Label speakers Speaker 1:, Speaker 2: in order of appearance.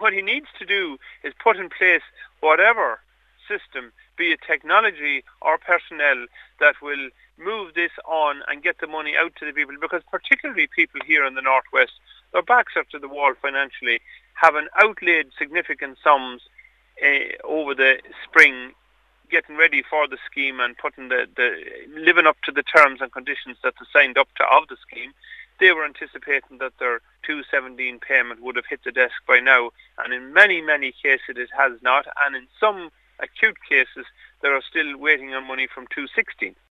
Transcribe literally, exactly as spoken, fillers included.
Speaker 1: what he needs to do is put in place whatever system, be it technology or personnel, that will move this on and get the money out to the people, because particularly people here in the Northwest, their backs are to the wall financially, having outlaid significant sums uh, over the spring, getting ready for the scheme and putting the, the living up to the terms and conditions that they signed up to of the scheme. They were anticipating that their two seventeen payment would have hit the desk by now, and in many, many cases it has not, and in some acute cases they are still waiting on money from two sixteen.